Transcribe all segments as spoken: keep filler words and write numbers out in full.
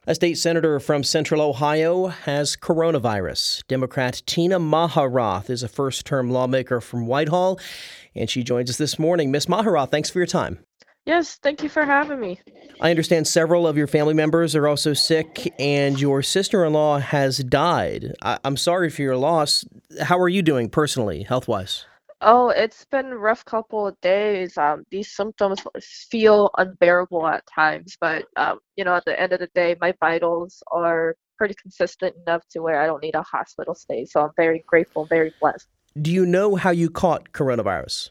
A state senator from Central Ohio has coronavirus. Democrat Tina Maharath is a first-term lawmaker from Whitehall, and she joins us this morning. Miss Maharath, thanks for your time. Yes, thank you for having me. I understand several of your family members are also sick, and your sister-in-law has died. I- I'm sorry for your loss. How are you doing personally, health-wise? Oh, it's been a rough couple of days. Um, these symptoms feel unbearable at times, but um, you know, at the end of the day, my vitals are pretty consistent enough to where I don't need a hospital stay. So I'm very grateful, very blessed. Do you know how you caught coronavirus?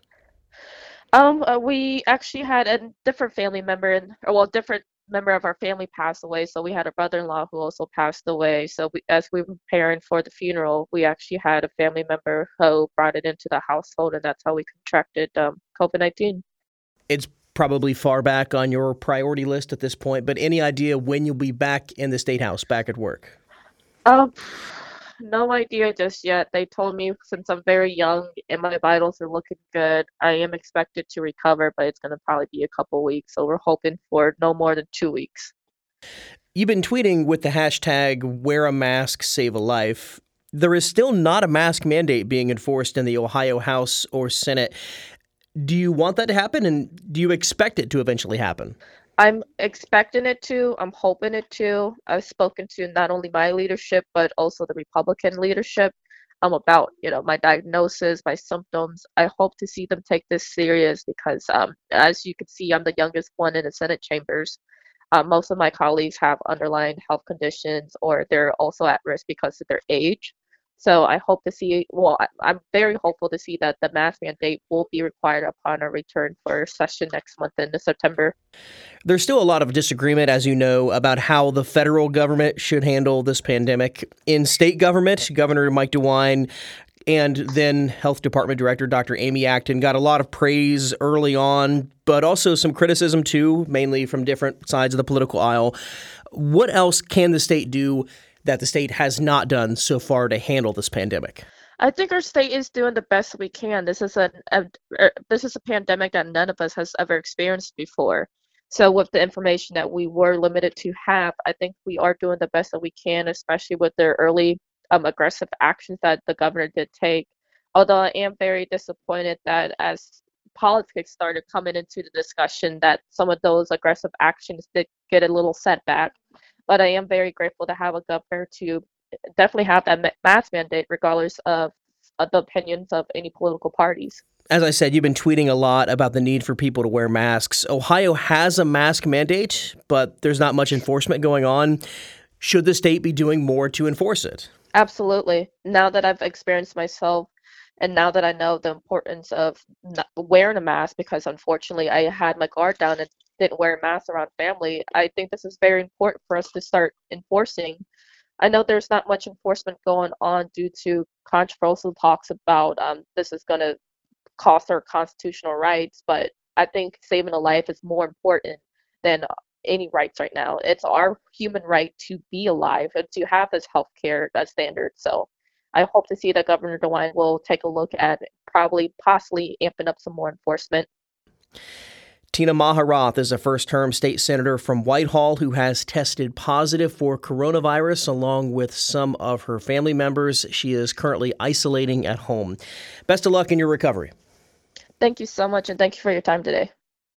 Um, uh, we actually had a different family member, and or well, different member of our family passed away. So we had a brother-in-law who also passed away. So we, as we were preparing for the funeral, we actually had a family member who brought it into the household, and that's how we contracted um, COVID nineteen. It's probably far back on your priority list at this point, but any idea when you'll be back in the State House, back at work? Um, no idea just yet. They told me since I'm very young and my vitals are looking good, I am expected to recover, but it's going to probably be a couple weeks. So we're hoping for no more than two weeks. You've been tweeting with the hashtag wear a mask, save a life. There is still not a mask mandate being enforced in the Ohio House or Senate. Do you want that to happen, and do you expect it to eventually happen? I'm expecting it to. I'm hoping it to. I've spoken to not only my leadership, but also the Republican leadership um, about, you know, my diagnosis, my symptoms. I hope to see them take this serious because, um, as you can see, I'm the youngest one in the Senate chambers. Uh, most of my colleagues have underlying health conditions or they're also at risk because of their age. So I hope to see, well, I, I'm very hopeful to see that the mask mandate will be required upon our return for session next month in September. There's still a lot of disagreement, as you know, about how the federal government should handle this pandemic. In state government, Governor Mike DeWine and then Health Department Director Doctor Amy Acton got a lot of praise early on, but also some criticism too, mainly from different sides of the political aisle. What else can the state do that the state has not done so far to handle this pandemic? I think our state is doing the best we can. This is a, a, a this is a pandemic that none of us has ever experienced before. So with the information that we were limited to have, I think we are doing the best that we can, especially with the early um, aggressive actions that the governor did take. Although I am very disappointed that as politics started coming into the discussion, that some of those aggressive actions did get a little setback. But I am very grateful to have a governor to definitely have that ma- mask mandate, regardless of, of the opinions of any political parties. As I said, you've been tweeting a lot about the need for people to wear masks. Ohio has a mask mandate, but there's not much enforcement going on. Should the state be doing more to enforce it? Absolutely. Now that I've experienced myself, and now that I know the importance of not wearing a mask, because unfortunately I had my guard down and didn't wear a mask around family, I think this is very important for us to start enforcing. I know there's not much enforcement going on due to controversial talks about um, this is going to cost our constitutional rights, but I think saving a life is more important than any rights right now. It's our human right to be alive and to have this healthcare uh, standard. So I hope to see that Governor DeWine will take a look at probably possibly amping up some more enforcement. Tina Maharath is a first-term state senator from Whitehall who has tested positive for coronavirus along with some of her family members. She is currently isolating at home. Best of luck in your recovery. Thank you so much, and thank you for your time today.